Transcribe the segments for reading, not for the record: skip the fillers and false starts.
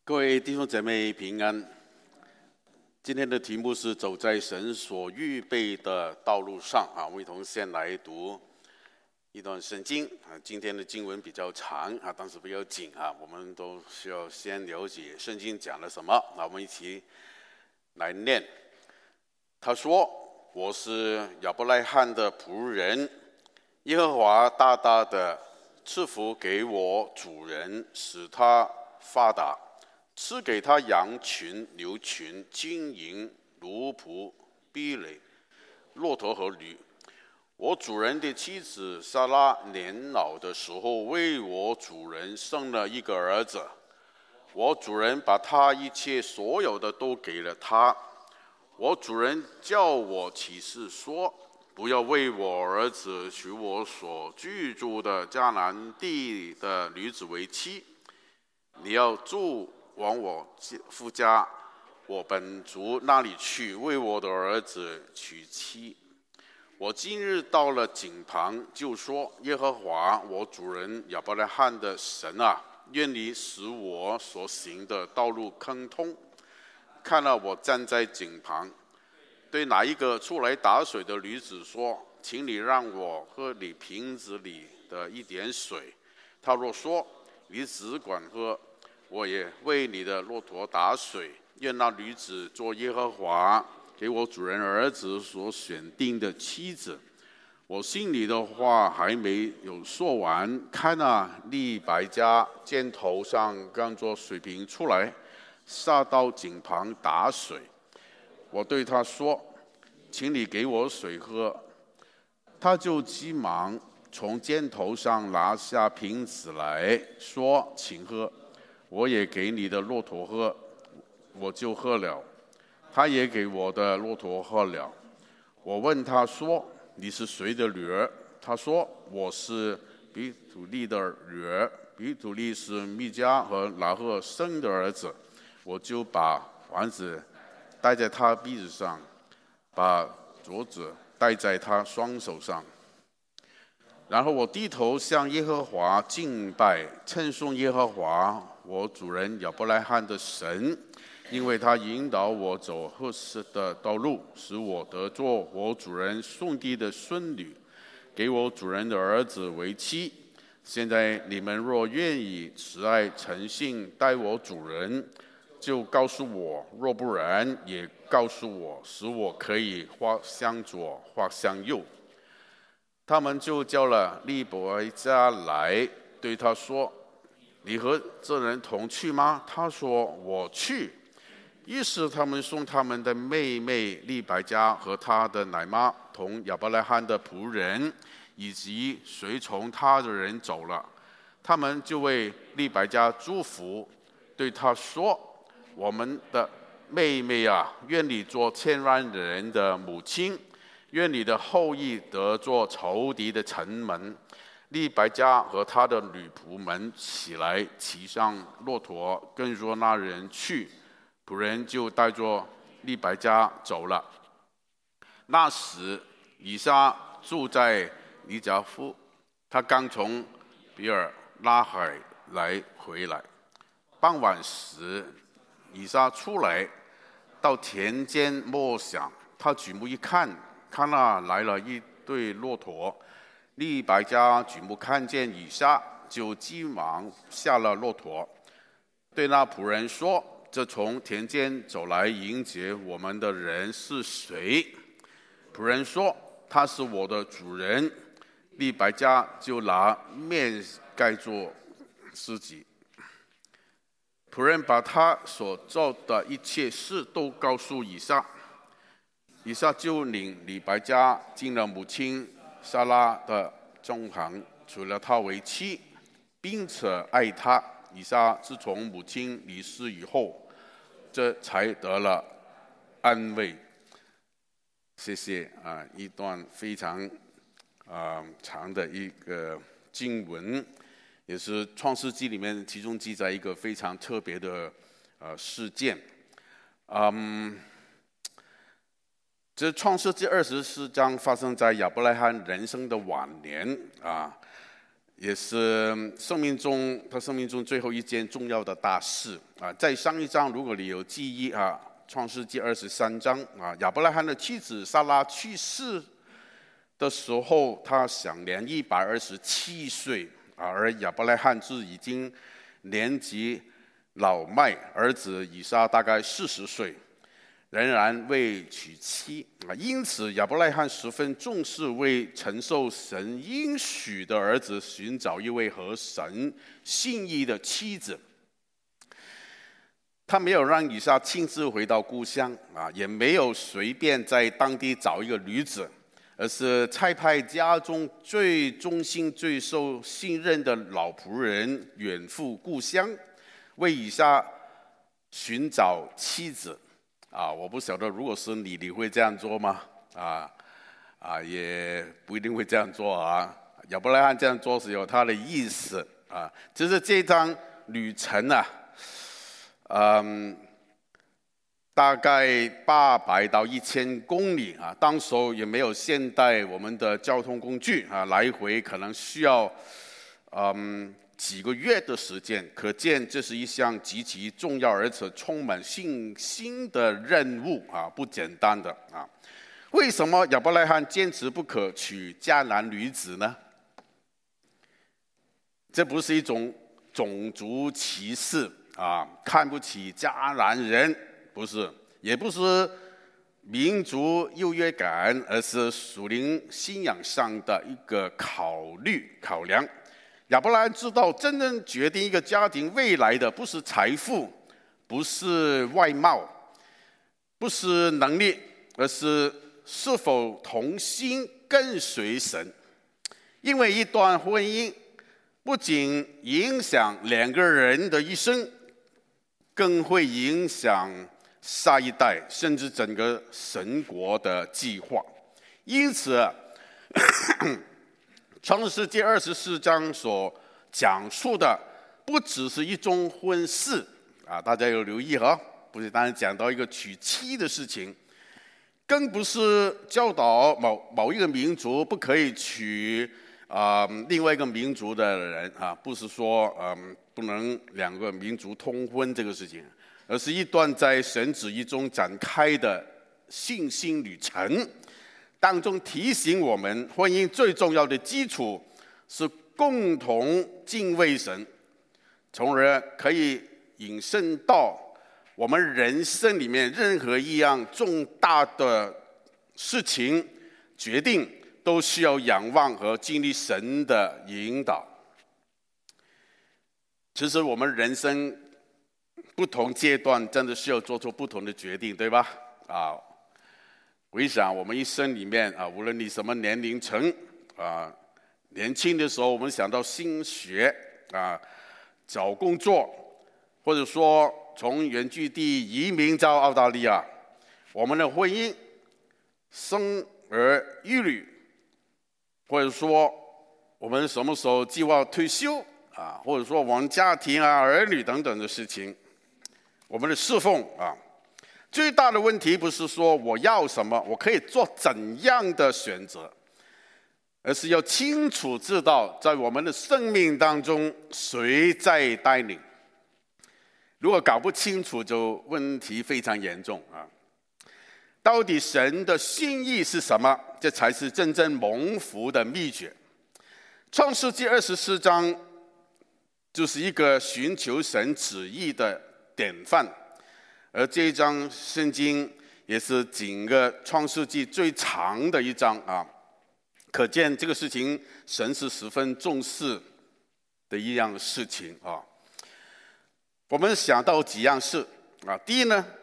各位弟兄姐妹平安。今天的题目是走在神所预备的道路上啊，我们一同先来读一段圣经啊。今天的经文比较长啊，但是不要紧啊，我们都需要先了解圣经讲了什么。那我们一起来念。他说：“我是亚伯拉罕的仆人，耶和华大大的赐福给我主人，使他发达。赐给他羊群、牛群、金银、奴仆、壁垒、骆驼和驴。我主人的妻子撒拉年老的时候，为我主人生了一个儿子。我主人把他一切所有的都给了他。我主人叫我起誓说，不要为我儿子娶我所居住的迦南地的女子为妻，你要往我父家，我本族那里去，为我的儿子娶妻。我今日到了井旁，就说：耶和华我主人亚伯拉罕的神啊，愿你使我所行的道路亨通。看了我站在井旁，对哪一个出来打水的女子说：请你让我喝你瓶子里的一点水。他若说：你只管喝，我也为你的骆驼打水。愿那女子做耶和华给我主人儿子所选定的妻子。我心里的话还没有说完，看利百加肩头上刚做水瓶出来，下到井旁打水。我对他说：请你给我水喝。他就急忙从肩头上拿下瓶子来说：请喝。我也给你的骆驼喝，我就喝了。他也给我的骆驼喝了。我问他说：你是谁的女儿？他说：我是比土利的女儿。比土利是密迦和拿赫生的儿子。我就把环子戴在他鼻子上，把镯子戴在他双手上。然后我低头向耶和华敬拜，称颂耶和华我主人亚伯拉罕的神，因为他引导我走合适的道路，使我得做我主人兄弟的孙女，给我主人的儿子为妻。现在你们若愿意慈爱诚信待我主人，就告诉我；若不然，也告诉我，使我可以或向左，或向右。他们就叫了利百加来，对他说：你和这人同去吗？他说：我去。于是他们送他们的妹妹利百加和他的奶妈同亚伯拉罕的仆人以及随从他的人走了。他们就为利百加祝福，对他说：我们的妹妹啊，愿你做千万人的母亲，愿你的后裔得做仇敌的城门。利百加和他的女仆们起来，骑上骆驼，跟着那人去。仆人就带着利百加走了。那时以撒住在尼迦夫，他刚从比尔拉海回来。傍晚时，以撒出来到田间默想，他举目一看，看来了一对骆驼。利百加举目看见以撒，就急忙下了骆驼，对那仆人说：这从田间走来迎接我们的人是谁？仆人说：他是我的主人。利百加就拿面盖住自己。仆人把他所做的一切事都告诉以撒。以撒就领利百加进了母亲撒拉的中堂，娶了她为妻，并且爱她。以撒自从母亲离世以后，这才得了安慰。谢谢啊，一段非常长的一个经文，也是创世纪里面其中记载一个非常特别的事件。这创世纪24章发生在亚伯拉罕人生的晚年啊。 也是他生命中最后一件重要的大事啊。在上一章，如果你有记忆啊，创世纪23章啊，亚伯拉罕的妻子撒拉去世的时候，他享年127岁啊，而亚伯拉罕是已经年纪老迈，儿子以撒大概40岁。仍然未娶妻啊，因此亚伯拉罕十分重视为承受神应许的儿子寻找一位合神心意的妻子。他没有让以撒亲自回到故乡啊，也没有随便在当地找一个女子，而是差派家中最忠心、最受信任的老仆人远赴故乡，为以撒寻找妻子。我不晓得，如果是你会这样做吗？也不一定会这样做啊。亚伯拉罕这样做是有他的意思啊。就是这趟旅程啊，大概800到1000公里啊。当时也没有现代我们的交通工具啊，来回可能需要几个月的时间，可见这是一项极其重要而且充满信心的任务啊，不简单的啊。为什么亚伯拉罕坚持不可娶迦南女子呢？这不是一种种族歧视啊，看不起迦南人，不是，也不是民族优越感，而是属灵信仰上的一个考量。亚伯拉罕知道，真正决定一个家庭未来的不是财富，不是外貌，不是能力，而是是否同心跟随神。因为一段婚姻不仅影响2个人的一生，更会影响下一代，甚至整个神国的计划。因此创世纪24章所讲述的不只是一宗婚事啊，大家有留意哈？不是单单讲到一个娶妻的事情，更不是教导某一个民族不可以娶另外一个民族的人啊，不是说不能2个民族通婚这个事情，而是一段在神旨意中展开的信心旅程。当中提醒我们，婚姻最重要的基础是共同敬畏神，从而可以引申到我们人生里面任何一样重大的事情决定，都需要仰望和经历神的引导。其实我们人生不同阶段真的需要做出不同的决定，对吧？回想我们一生里面无论你什么年龄层年轻的时候我们想到新学找工作，或者说从原居地移民到澳大利亚，我们的婚姻、生儿育女，或者说我们什么时候计划退休或者说我们家庭儿女等等的事情，我们的侍奉最大的问题不是说我要什么，我可以做怎样的选择，而是要清楚知道在我们的生命当中谁在带领。如果搞不清楚，就问题非常严重到底神的心意是什么？这才是真正蒙福的秘诀。创世纪24章就是一个寻求神旨意的典范，而这一章圣经也是整个创世纪最长的一章可见这个事情神是十分重视的一样事情我们想到几样事第一呢，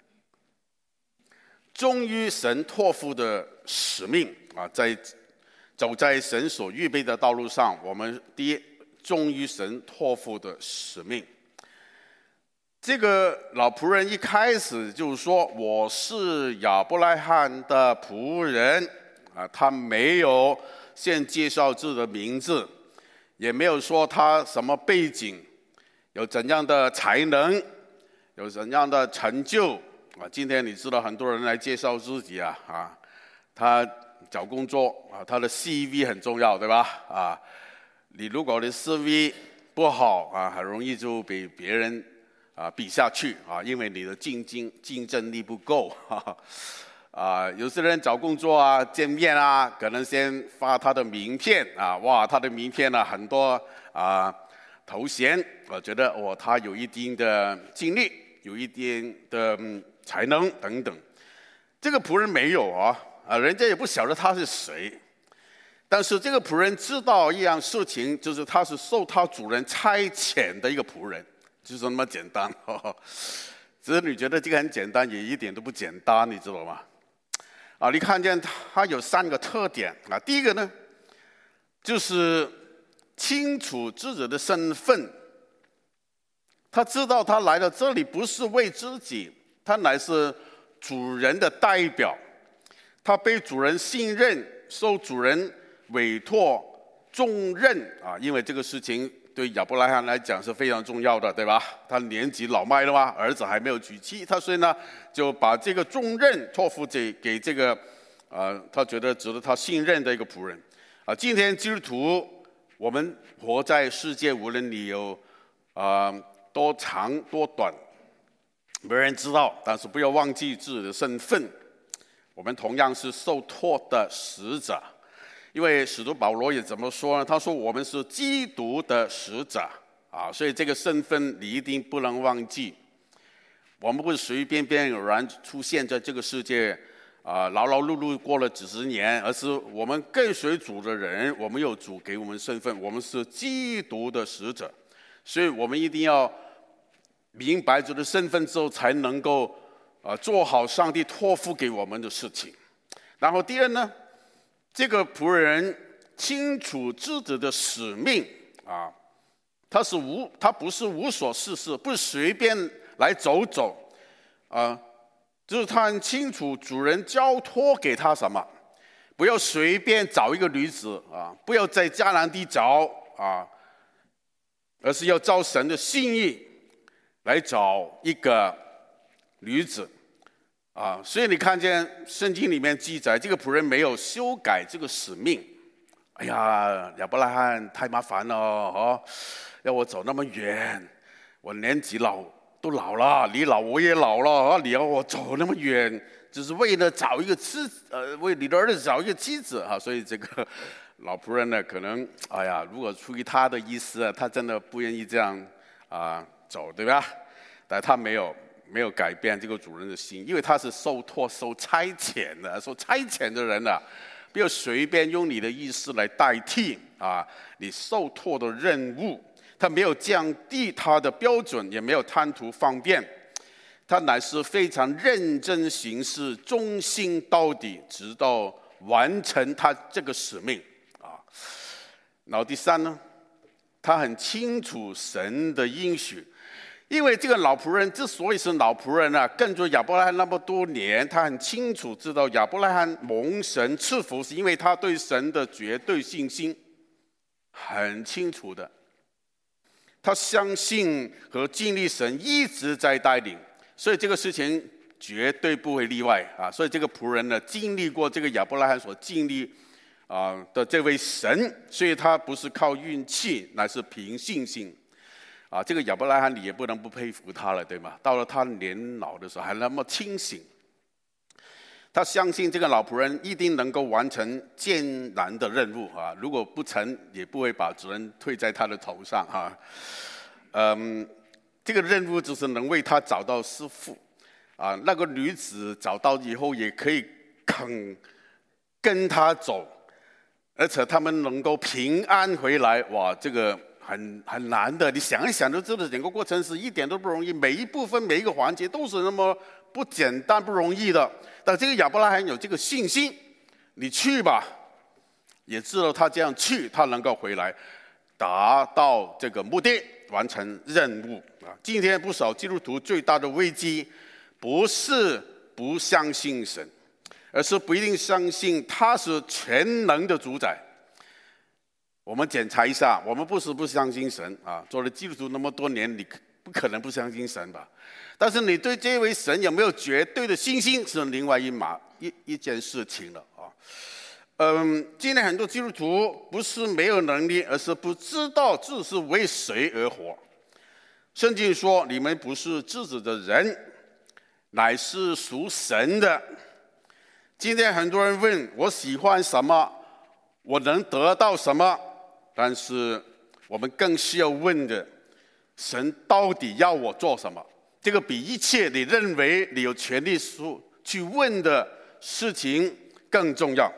忠于神托付的使命走在神所预备的道路上，我们第一，忠于神托付的使命。这个老仆人一开始就说我是亚伯拉罕的仆人他没有先介绍自己的名字，也没有说他什么背景，有怎样的才能，有怎样的成就今天你知道很多人来介绍自己他找工作他的 CV 很重要，对吧你如果的思维不好啊，很容易就被别人比下去啊，因为你的竞争力不够。有些人找工作啊、见面啊，可能先发他的名片啊，哇，他的名片呢很多头衔，我觉得他有一定的经历，有一定的才能等等。这个仆人没有人家也不晓得他是谁。但是这个仆人知道一样事情，就是他是受他主人差遣的一个仆人，就是那么简单。只是你觉得这个很简单，也一点都不简单，你知道吗？你看见他有3个特点啊。第一个呢，就是清楚自己的身份。他知道他来到这里不是为自己，他乃是主人的代表。他被主人信任，受主人委托重任因为这个事情对亚伯拉罕来讲是非常重要的，对吧？他年纪老迈了嘛，儿子还没有娶妻，所以呢就把这个重任托付给这个他觉得值得他信任的一个仆人今天基督徒，我们活在世界，无论你有多长多短，没人知道，但是不要忘记自己的身份。我们同样是受托的使者。因为使徒保罗也怎么说呢？他说我们是基督的使者所以这个身份你一定不能忘记。我们不是随随便便偶然出现在这个世界劳劳碌碌过了几十年，而是我们跟随主的人，我们有主给我们身份，我们是基督的使者。所以我们一定要明白主的身份之后，才能够做好上帝托付给我们的事情。然后第二呢，这个仆人清楚自己的使命他不是无所事事，不是随便来走走就是他很清楚主人交托给他什么，不要随便找一个女子不要在迦南地找而是要照神的心意来找一个女子所以你看见圣经里面记载，这个仆人没有修改这个使命。哎呀，亚伯拉罕太麻烦了要我走那么远，我年纪都老了，你老我也老了你要我走那么远，就是为了找一个为你的儿子找一个妻子所以这个老仆人呢，可能如果出于他的意思他真的不愿意这样走，对吧？但他没有改变这个主人的心，因为他是受托受差遣的，受差遣的人不要随便用你的意思来代替你受托的任务。他没有降低他的标准，也没有贪图方便，他乃是非常认真行事，忠心到底，直到完成他这个使命然后第三呢，他很清楚神的应许。因为这个老仆人之所以是老仆人跟着亚伯拉罕那么多年，他很清楚知道亚伯拉罕蒙神赐福，是因为他对神的绝对信心，很清楚的。他相信和经历神一直在带领，所以这个事情绝对不会例外所以这个仆人呢，经历过这个亚伯拉罕所经历的这位神，所以他不是靠运气，乃是凭信心这个亚伯拉罕你也不能不佩服他了，对吗？到了他年老的时候还那么清醒，他相信这个老仆人一定能够完成艰难的任务如果不成，也不会把责任推在他的头上这个任务就是能为他找到师傅那个女子找到以后也可以肯跟他走，而且他们能够平安回来，哇，这个很难的。你想一想就知道，整个过程是一点都不容易，每一部分每一个环节都是那么不简单不容易的。但这个亚伯拉罕有这个信心，你去吧，也知道他这样去，他能够回来达到这个目的，完成任务今天不少基督徒最大的危机不是不相信神，而是不一定相信他是全能的主宰。我们检查一下，我们不是不相信神做了基督徒那么多年，你不可能不相信神吧？但是你对这位神有没有绝对的信心，是另外一件事情了今天很多基督徒不是没有能力，而是不知道自己是为谁而活。圣经说：“你们不是自己的人，乃是属神的。”今天很多人问我喜欢什么，我能得到什么？但是我们更需要问的，神到底要我做什么？这个比一切你认为你有权利去问的事情更重要。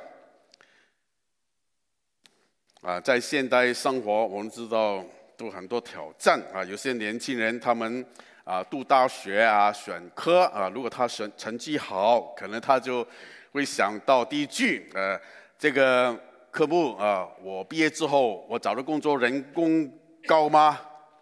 在现代生活，我们知道都很多挑战啊。有些年轻人他们读大学选科如果他成绩好，可能他就会想到第一句这个科目我毕业之后我找的工作人工高吗？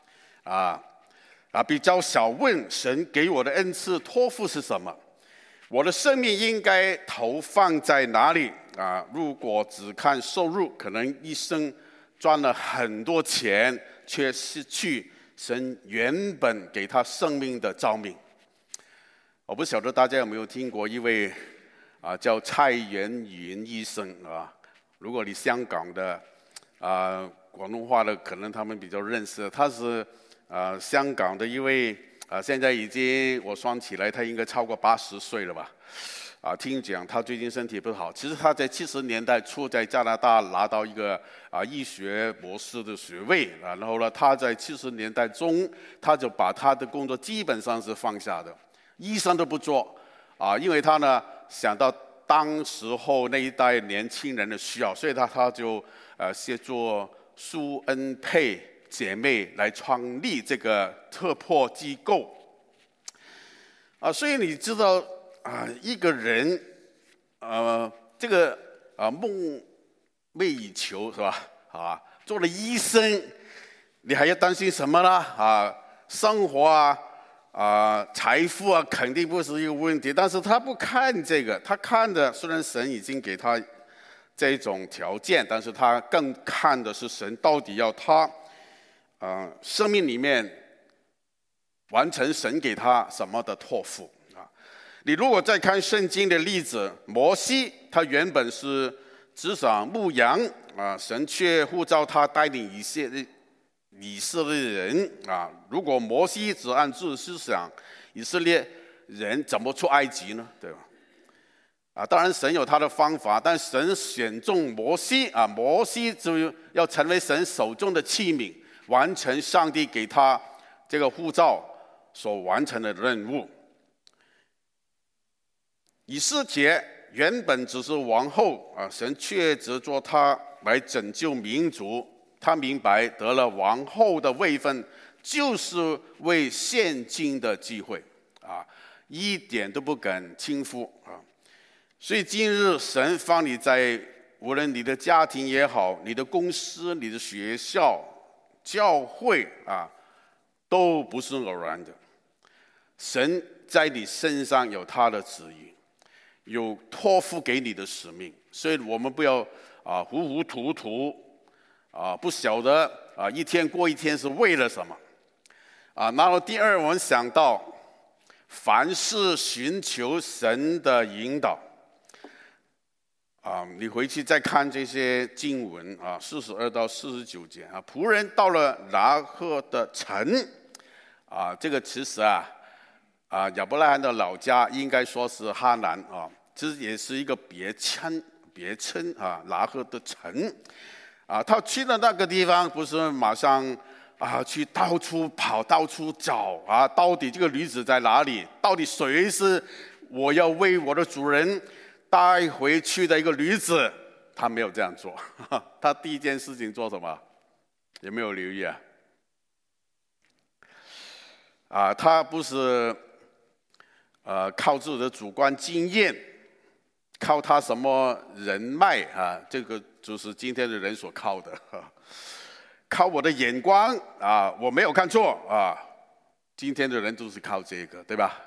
比较少问神给我的恩赐托付是什么，我的生命应该投放在哪里？如果只看收入，可能一生赚了很多钱，却失去神原本给他生命的召命。我不晓得大家有没有听过一位叫蔡元云医生如果你香港的广东话的，可能他们比较认识。他是香港的一位现在已经我算起来他应该超过80岁了吧。听讲他最近身体不好。其实他在70年代初在加拿大拿到一个医学博士的学位然后呢，他在70年代中他就把他的工作基本上是放下的，医生都不做因为他呢想到当时候那一代年轻人的需要，所以他就协助苏恩佩姐妹来创立这个特破机构所以你知道一个人这个梦寐以求是吧做了医生，你还要担心什么呢生活财富肯定不是一个问题，但是他不看这个，他看的虽然神已经给他这种条件，但是他更看的是神到底要他生命里面完成神给他什么的托付你如果再看圣经的例子，摩西他原本是只想牧羊神却呼召他带领以色列人如果摩西只按自己思想，以色列人怎么出埃及呢？对吧？当然神有他的方法，但神选中摩西摩西就要成为神手中的器皿，完成上帝给他这个呼召所完成的任务。以斯帖原本只是王后神却藉着他来拯救民族。他明白得了王后的位分就是为现今的机会一点都不敢轻忽所以今日神放你在无论你的家庭也好，你的公司、你的学校、教会都不是偶然的。神在你身上有他的旨意，有托付给你的使命，所以我们不要糊糊涂涂不晓得一天过一天是为了什么然后第二，我们想到凡事寻求神的引导你回去再看这些经文42到49节仆人到了拿鹤的城这个其实亚伯拉罕的老家应该说是哈南其实也是一个别称拿鹤的城他去了那个地方，不是马上去到处跑、到处找到底这个女子在哪里？到底谁是我要为我的主人带回去的一个女子？他没有这样做。他第一件事情做什么？有没有留意他不是靠自己的主观经验，靠他什么人脉这个就是今天的人所靠的靠我的眼光我没有看错今天的人都是靠这个，对吧？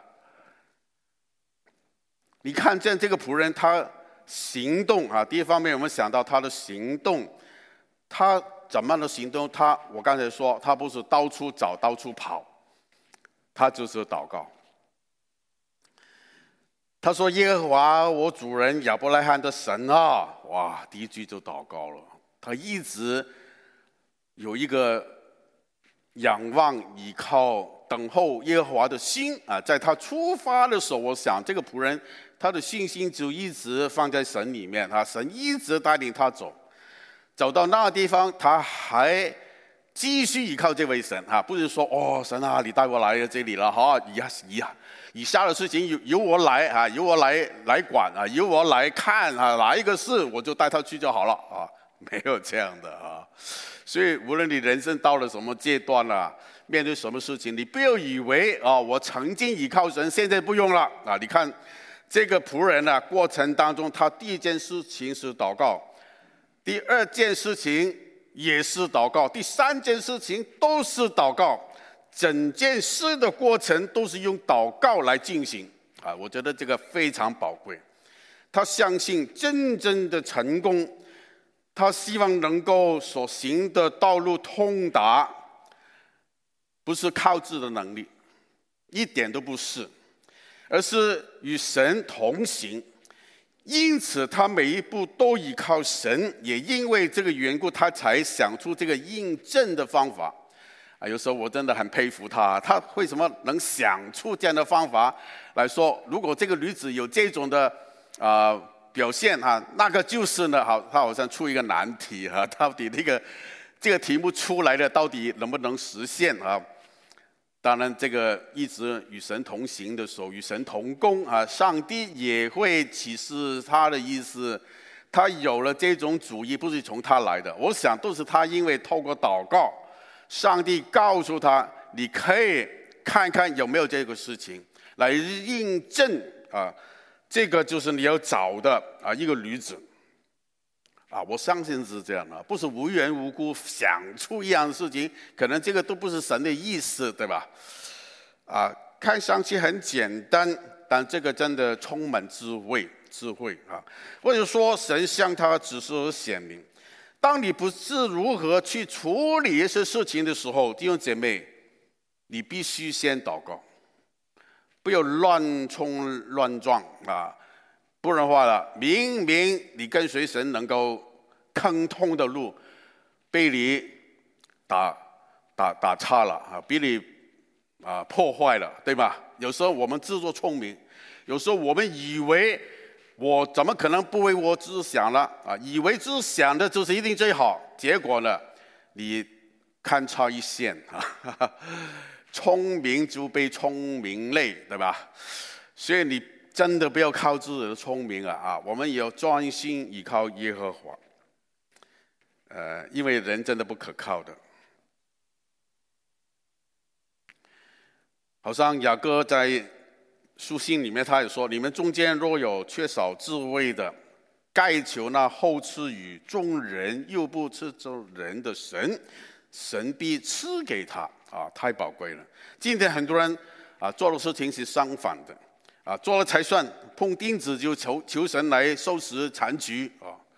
你看见这个仆人他行动第一方面我们想到他的行动，他怎么样的行动？我刚才说他不是到处找到处跑，他就是祷告。 他说：“耶和华我主人亚伯拉罕的神啊！”哇，第一句就祷告了。他一直有一个仰望、倚靠、等候耶和华的心啊。在他出发的时候，我想这个仆人他的信心就一直放在神里面啊，神一直带领他走，走到那个地方，他还继续依靠这位神啊，不是说哦，神啊，你带我来这里了，好，以下的事情由我来啊，由我来管啊，由我来看啊，哪一个事我就带他去就好了啊，没有这样的啊。所以无论你人生到了什么阶段了，面对什么事情，你不要以为啊，我曾经依靠神，现在不用了啊。你看这个仆人啊，过程当中，他第一件事情是祷告，第二件事情也是祷告，第三件事情都是祷告。整件事的过程都是用祷告来进行啊，我觉得这个非常宝贵。他相信真正的成功，他希望能够所行的道路通达，不是靠自己的能力，一点都不是，而是与神同行。因此他每一步都依靠神，也因为这个缘故，他才想出这个印证的方法。有时候我真的很佩服他，他为什么能想出这样的方法来说，如果这个女子有这种的表现啊，那个就是呢，他好像出一个难题啊，到底这个题目出来的到底能不能实现啊？当然，这个一直与神同行的时候，与神同工啊，上帝也会启示他的意思。他有了这种主意，不是从他来的，我想都是他因为透过祷告。上帝告诉他：“你可以看看有没有这个事情来印证啊，这个就是你要找的啊一个女子啊。”我相信是这样的，不是无缘无故想出一样的事情，可能这个都不是神的意思，对吧？啊，看上去很简单，但这个真的充满智慧啊，或者说神向他指示和显明。当你不知如何去处理一些事情的时候，弟兄姐妹，你必须先祷告，不要乱冲乱撞啊！不然的话了，明明你跟随神能够亨通的路，被你打岔了啊，被你破坏了，对吧？有时候我们自作聪明，有时候我们以为我怎么可能不为我自想了啊？以为自想的就是一定最好，结果呢，你看差一线啊！聪明就被聪明累，对吧？所以你真的不要靠自己的聪明啊！我们也要专心依靠耶和华。因为人真的不可靠的。好像雅各在书信里面他也说，你们中间若有缺少智慧的，该求那厚赐与众人又不斥责人的神，神必赐给他啊，太宝贵了。今天很多人做的事情是相反的做了才算，碰钉子就求神来收拾残局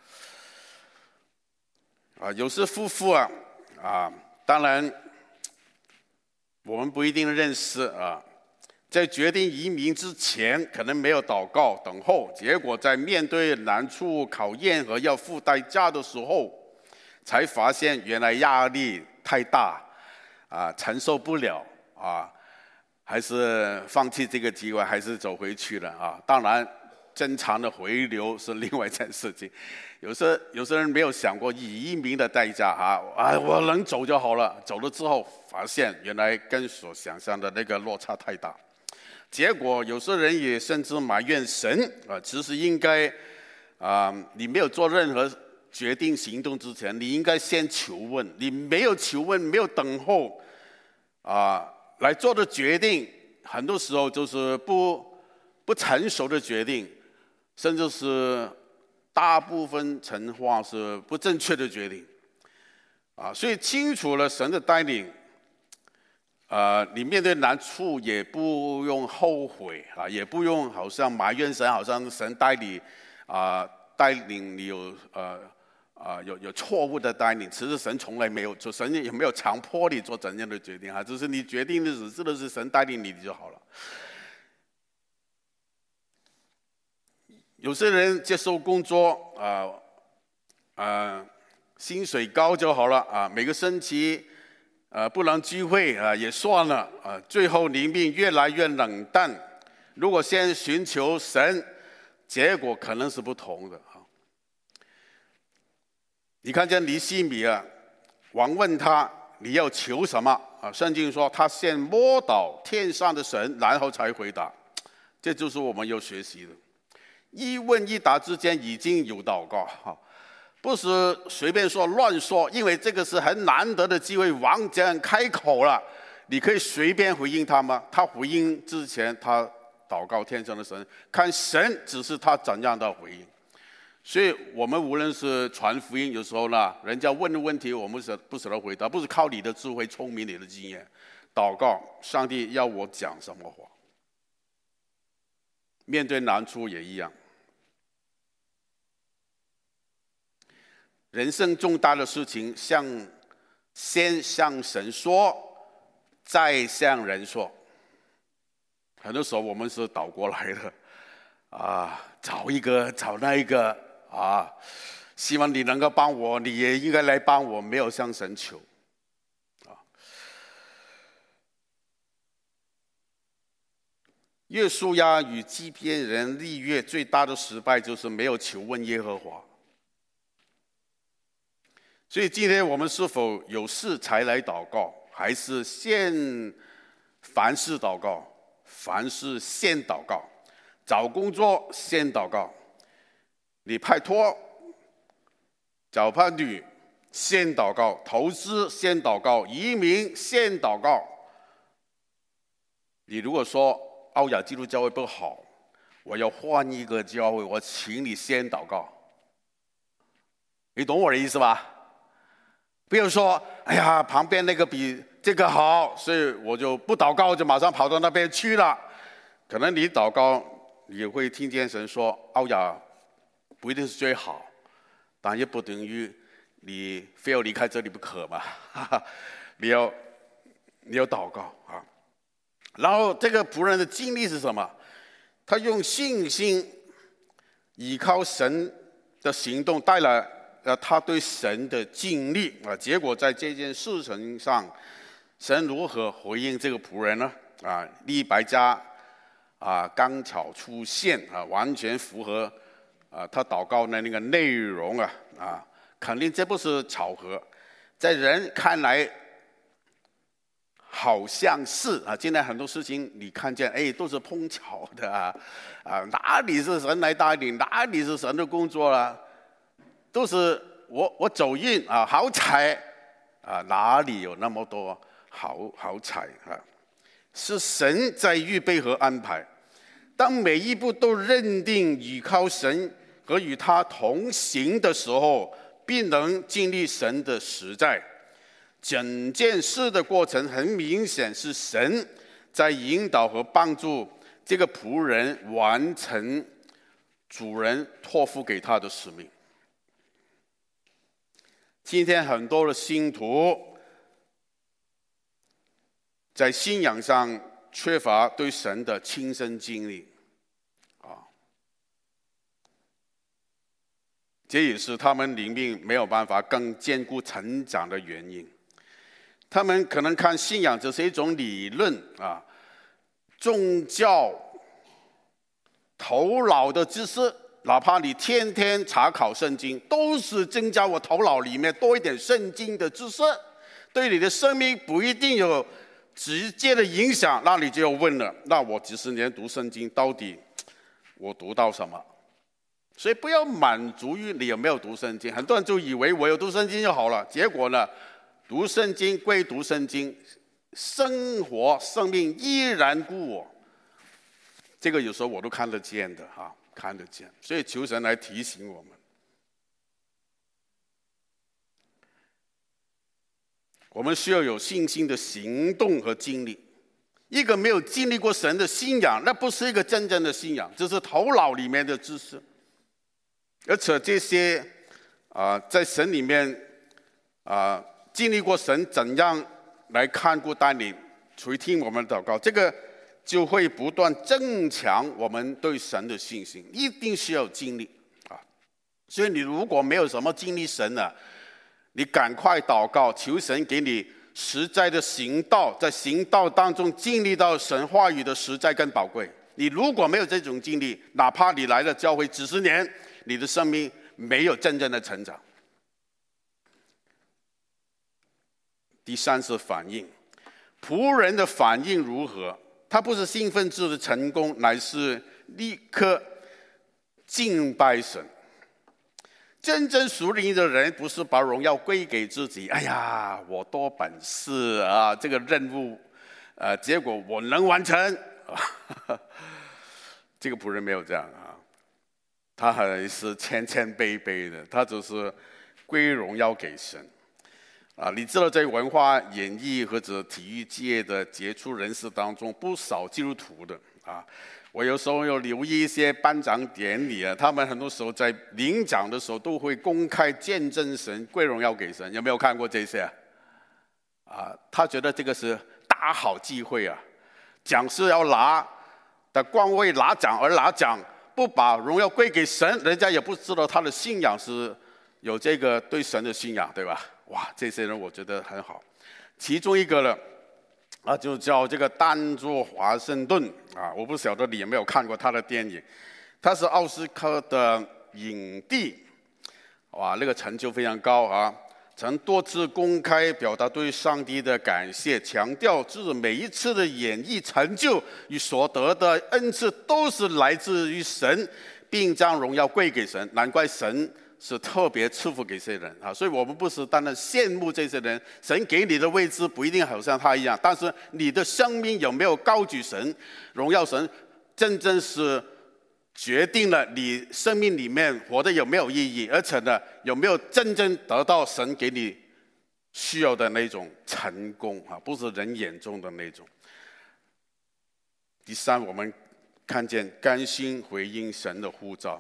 有时夫妇当然我们不一定认识在决定移民之前，可能没有祷告等候，结果在面对难处、考验和要付代价的时候，才发现原来压力太大承受不了还是放弃这个机会，还是走回去了当然，正常的回流是另外一件事情。有些人没有想过移民的代价我能走就好了，走了之后发现原来跟所想象的那个落差太大。结果有些人也甚至埋怨神其实应该你没有做任何决定行动之前，你应该先求问。你没有求问，没有等候来做的决定，很多时候就是不成熟的决定，甚至是大部分情况是不正确的决定所以清楚了神的带领你面对难处也不用后悔也不用好像埋怨神，好像神带领你有错误的带领。其实神从来没有做，神也没有强迫你做怎样的决定只是你决定的只是神带领你就好了。 有些人接受工作薪水高就好了啊，每个星期不能聚会也算了啊，最后灵命越来越冷淡。如果先寻求神，结果可能是不同的啊。你看见尼希米啊，王问他你要求什么啊？圣经说他先摸到天上的神，然后才回答。这就是我们要学习的。一问一答之间已经有祷告，不是随便说乱说，因为这个是很难得的机会。王这样开口了，你可以随便回应他吗？他回应之前，他祷告天上的神，看神只是他怎样的回应。所以我们无论是传福音，有时候呢，人家问的问题，我们不舍得回答，不是靠你的智慧、聪明、你的经验。祷告，上帝要我讲什么话？面对难处也一样。人生重大的事情，先向神说，再向人说。很多时候我们是倒过来的啊，找一个找那一个啊，希望你能够帮我，你也应该来帮我，没有向神求啊。约书亚与基遍人立约最大的失败就是没有求问耶和华。所以今天我们是否有事才来祷告，还是凡事祷告，凡事先祷告？找工作先祷告，你拍拖、找伴侣先祷告，投资先祷告，移民先祷告。你如果说奥雅基督教会不好，我要换一个教会，我请你先祷告。你懂我的意思吧？不要说哎呀，旁边那个比这个好，所以我就不祷告，就马上跑到那边去了。可能你祷告也会听见神说，奥雅不一定是最好，但也不等于你非要离开这里不可嘛。你要祷告啊。然后这个仆人的经历是什么？他用信心依靠神的行动带来他对神的经历啊。结果在这件事情上，神如何回应这个仆人呢？啊，利百加啊，刚巧出现啊，完全符合他祷告的那个内容啊，肯定这不是巧合，在人看来好像是啊。今天很多事情你看见，哎，都是碰巧的啊，哪里是神来带领，哪里是神的工作啦，都是我走运啊，好彩啊，哪里有那么多好彩啊？是神在预备和安排。当每一步都认定依靠神和与他同行的时候，必能经历神的实在。整件事的过程很明显是神在引导和帮助这个仆人完成主人托付给他的使命。今天很多的信徒在信仰上缺乏对神的亲身经历这也是他们灵命没有办法更坚固成长的原因。他们可能看信仰只是一种理论宗教头脑的知识，哪怕你天天查考圣经，都是增加我头脑里面多一点圣经的知识，对你的生命不一定有直接的影响。那你就要问了，那我几十年读圣经，到底我读到什么？所以不要满足于你有没有读圣经。很多人就以为我有读圣经就好了，结果呢，读圣经归读圣经，生活生命依然故我。这个有时候我都看得见的看得见。所以求神来提醒我们，我们需要有信心的行动和经历。一个没有经历过神的信仰，那不是一个真正的信仰，这是头脑里面的知识。而且这些在神里面经历过神怎样来看顾带领，垂听我们的祷告， 就会不断增强我们对神的信心，一定需要经历啊。所以你如果没有什么经历神呢，你赶快祷告，求神给你实在的行道，在行道当中经历到神话语的实在跟宝贵。你如果没有这种经历，哪怕你来了教会几十年，你的生命没有真正的成长。第三是反应，仆人的反应如何？他不是兴奋自的成功，乃是立刻敬拜神。真正属灵的人，不是把荣耀归给自己。哎呀，我多本事啊，这个任务，结果我能完成。这个仆人没有这样啊，他还是谦谦卑卑的，他只是归荣耀给神。你知道在文化演艺或者体育界的杰出人士当中，不少基督徒的啊。我有时候有留意一些颁奖典礼啊，他们很多时候在领奖的时候都会公开见证神，归荣耀给神。有没有看过这些他觉得这个是大好机会啊，讲师要拿的光为拿奖而拿奖，不把荣耀归给神，人家也不知道他的信仰是有这个对神的信仰，对吧？哇，这些人我觉得很好。其中一个呢，就叫这个丹佐华盛顿我不晓得你有没有看过他的电影，他是奥斯卡的影帝，哇，那个成就非常高啊，曾多次公开表达对上帝的感谢，强调自己每一次的演艺成就与所得的恩赐都是来自于神，并将荣耀归给神，难怪神是特别赐福给这些人所以我们不是单单羡慕这些人，神给你的位置不一定好像他一样，但是你的生命有没有高举神、荣耀神，真正是决定了你生命里面活得有没有意义，而且呢，有没有真正得到神给你需要的那种成功不是人眼中的那种。第三，我们看见甘心回应神的呼召。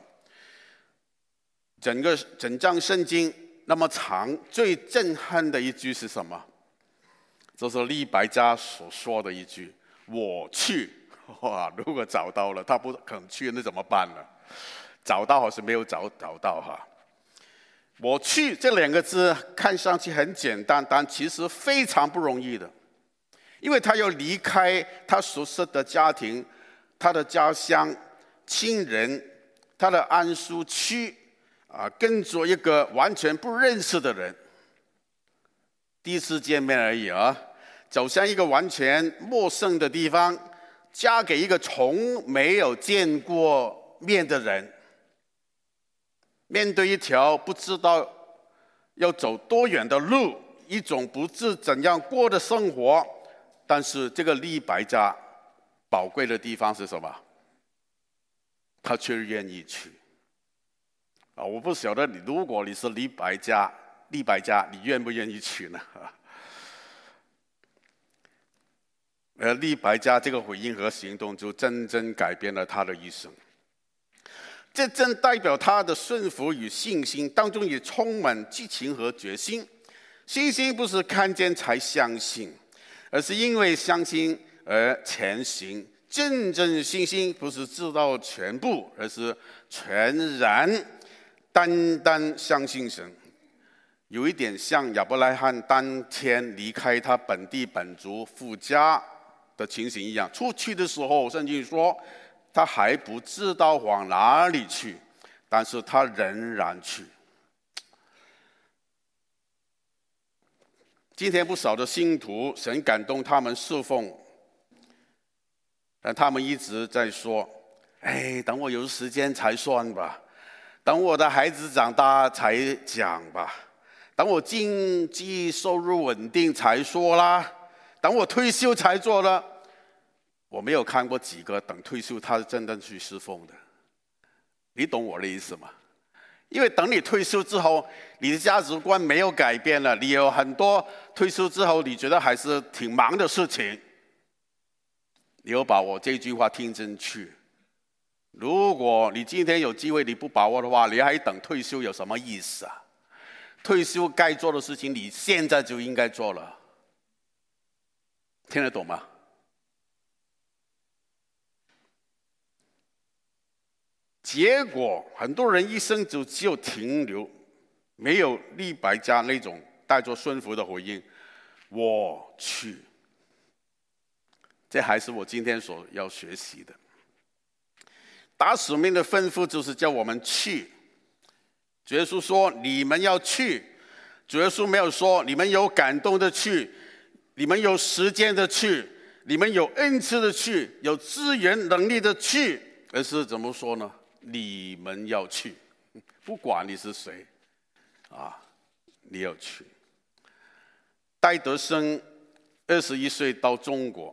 整章圣经那么长，最震撼的一句是什么？这是利百加所说的一句：“我去。”哇！如果找到了，他不肯去，那怎么办呢？找到还是没有找到我去这两个字看上去很简单，但其实非常不容易的，因为他要离开他熟悉的家庭、他的家乡、亲人、他的安舒区跟着一个完全不认识的人，第一次见面而已走向一个完全陌生的地方，嫁给一个从没有见过面的人，面对一条不知道要走多远的路，一种不知怎样过的生活。但是这个利百加宝贵的地方是什么？他却愿意去我不晓得如果你是利百加，你愿不愿意去呢？利百加这个回应和行动就真正改变了他的一生。这正代表他的顺服与信心当中也充满激情和决心。信心不是看见才相信，而是因为相信而前行。真正信心不是知道全部，而是全然单单相信神，有一点像亚伯拉罕当天离开他本地本族父家的情形一样。出去的时候，圣经说他还不知道往哪里去，但是他仍然去。今天不少的信徒，神感动他们侍奉，但他们一直在说：“等我有时间才算吧。”等我的孩子长大才讲吧，等我经济收入稳定才说啦，等我退休才做了。我没有看过几个等退休他真正去侍奉的，你懂我的意思吗？因为等你退休之后，你的价值观没有改变了，你有很多退休之后你觉得还是挺忙的事情，你要把我这句话听进去。如果你今天有机会你不把握的话，你还等退休有什么意思退休该做的事情你现在就应该做了，听得懂吗？ 结果很多人一生就只有停留，没有利百加那种带着顺服的回应，我去。这还是我今天所要学习的。大使命的吩咐就是叫我们去。主耶稣说你们要去，主耶稣没有说你们有感动的去，你们有时间的去，你们有恩赐的去，有资源能力的去，而是怎么说呢？你们要去，不管你是谁你要去。戴德生21岁到中国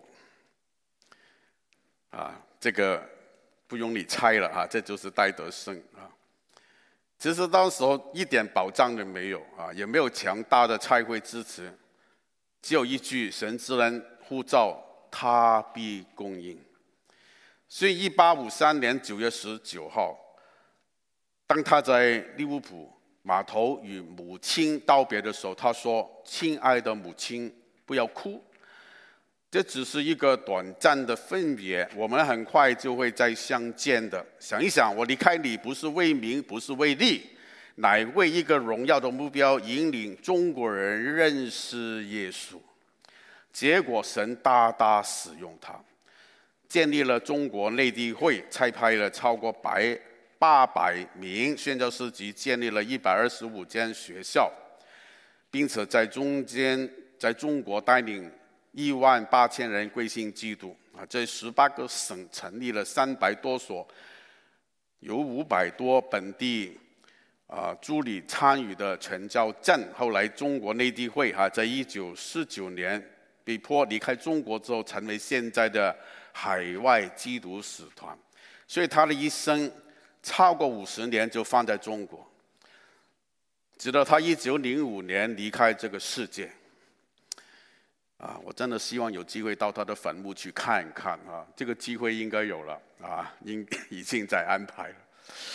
这个不用你猜了这就是戴德生其实当时候一点保障都没有也没有强大的差会支持，只有一句神自然呼召，他必供应。所以1853年9月19号，当他在利物浦码头与母亲道别的时候，他说：“亲爱的母亲，不要哭，这只是一个短暂的分别，我们很快就会再相见的。想一想，我离开你不是为名，不是为利，乃为一个荣耀的目标，引领中国人认识耶稣。结果神大大使用他，建立了中国内地会，差派了超过800名宣教士及建立了125间学校，并且在中国带领18000人归信基督这18个省成立了300多所，有500多本地助理参与的传教站。后来中国内地会在1949年被迫离开中国之后，成为现在的海外基督使团。所以他的一生超过50年就放在中国，直到他1905年离开这个世界。我真的希望有机会到他的坟墓去看一看这个机会应该有了已经在安排了。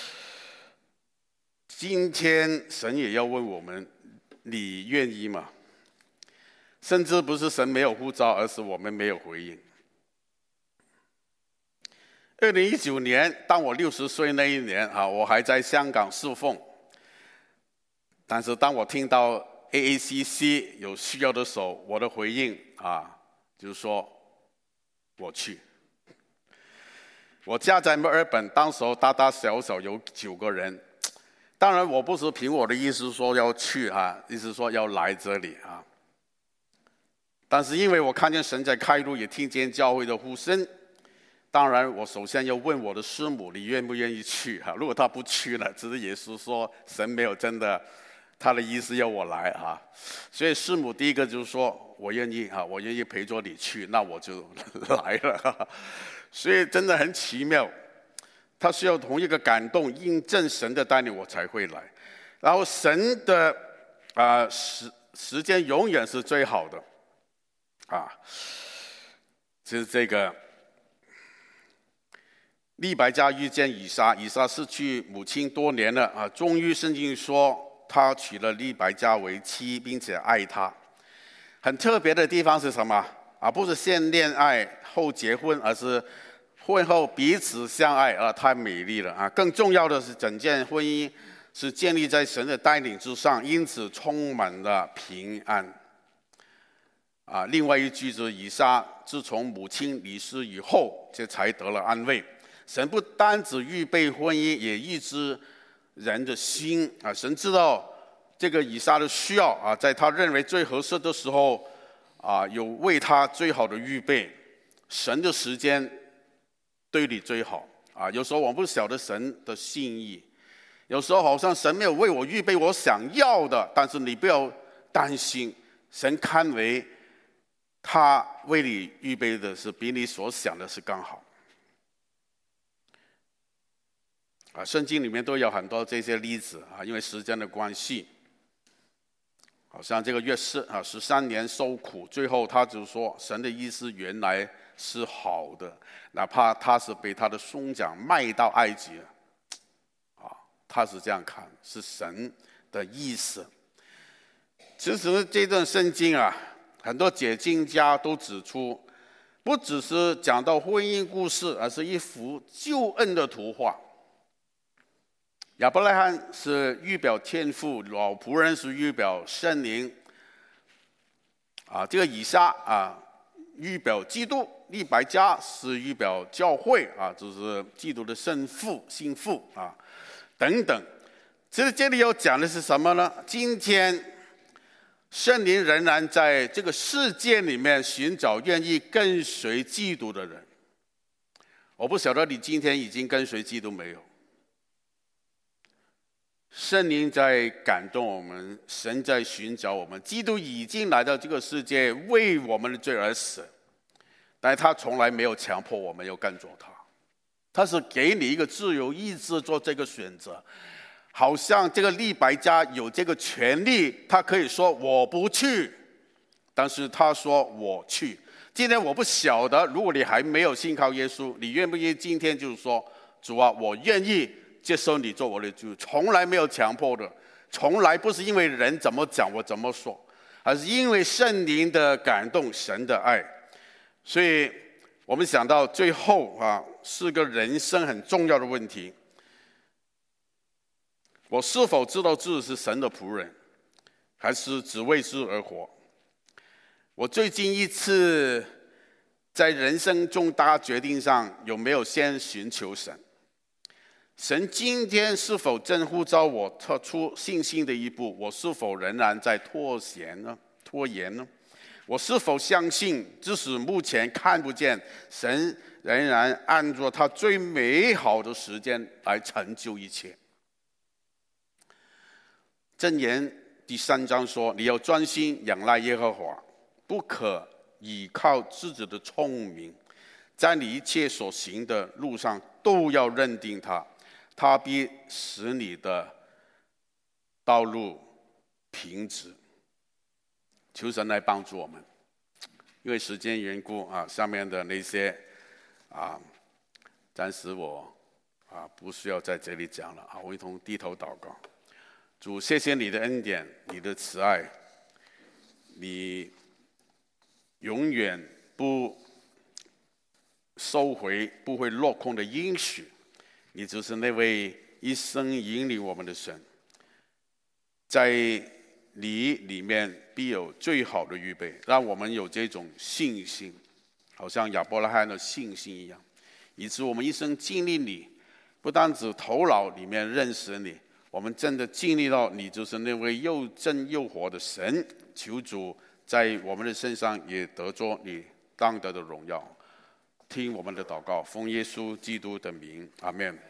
今天神也要问我们，你愿意吗？甚至不是神没有呼召，而是我们没有回应。2019年，当我60岁那一年我还在香港侍奉。但是当我听到 AACC 有需要的时候，我的回应就是说我去。我家在墨尔本，当时候大大小小有9个人。当然我不是凭我的意思说要去意思说要来这里但是因为我看见神在开路，也听见教会的呼声，当然我首先要问我的师母，你愿不愿意去如果他不去了，只是耶稣说神没有真的他的意思要我来所以师母第一个就是说我愿意我愿意陪着你去，那我就来了所以真的很奇妙，他需要同一个感动，印证神的带领我才会来。然后神的时间永远是最好的就是这个利百加遇见以撒，以撒失去母亲多年了终于圣经说他娶了利百加为妻，并且爱她。很特别的地方是什么不是先恋爱后结婚，而是婚后彼此相爱太美丽了更重要的是，整件婚姻是建立在神的带领之上，因此充满了平安另外一句就是以撒自从母亲离世以后，这才得了安慰。神不单只预备婚姻，也预知人的心神知道这个以撒的需要在他认为最合适的时候有为他最好的预备。神的时间对你最好有时候我们不晓得神的心意，有时候好像神没有为我预备我想要的，但是你不要担心，神看为他为你预备的是比你所想的是更好圣经里面都有很多这些例子因为时间的关系，好像这个约瑟13年受苦，最后他就说神的意思原来是好的，哪怕他是被他的兄长卖到埃及他是这样看，是神的意思。其实这段圣经很多解经家都指出，不只是讲到婚姻故事，而是一幅救恩的图画亚伯拉罕是预表天父，老仆人是预表圣灵，这个以撒预表基督，利百加是预表教会就是基督的生父、心腹等等。其实这里要讲的是什么呢？今天圣灵仍然在这个世界里面寻找愿意跟随基督的人。我不晓得你今天已经跟随基督没有？圣灵在感动我们，神在寻找我们。基督已经来到这个世界，为我们的罪而死，但他从来没有强迫我们要跟着他，他是给你一个自由意志做这个选择。好像这个利百加有这个权利，他可以说我不去，但是他说我去。今天我不晓得，如果你还没有信靠耶稣，你愿不愿意今天就是说，主啊，我愿意接受你做我的主，从来没有强迫的，从来不是因为人怎么讲我怎么说，而是因为圣灵的感动，神的爱。所以我们想到最后是个人生很重要的问题。我是否知道自己是神的仆人，还是只为之而活？我最近一次在人生重大决定上有没有先寻求神？神今天是否正呼召我踏出信心的一步？我是否仍然在拖延呢？我是否相信，即使目前看不见，神仍然按照他最美好的时间来成就一切？箴言第3章说，你要专心仰赖耶和华，不可倚靠自己的聪明，在你一切所行的路上都要认定他，他必使你的道路平直。求神来帮助我们。因为时间缘故下面的那些暂时我不需要在这里讲了我一同低头祷告。主，谢谢你的恩典，你的慈爱，你永远不收回，不会落空的应许。你就是那位一生引领我们的神，在你里面必有最好的预备，让我们有这种信心，好像亚伯拉罕的信心一样，以致我们一生经历你，不单指头脑里面认识你，我们真的经历到你就是那位又真又活的神。求主在我们的身上也得着你当得的荣耀。听我们的祷告，奉耶稣基督的名，阿们。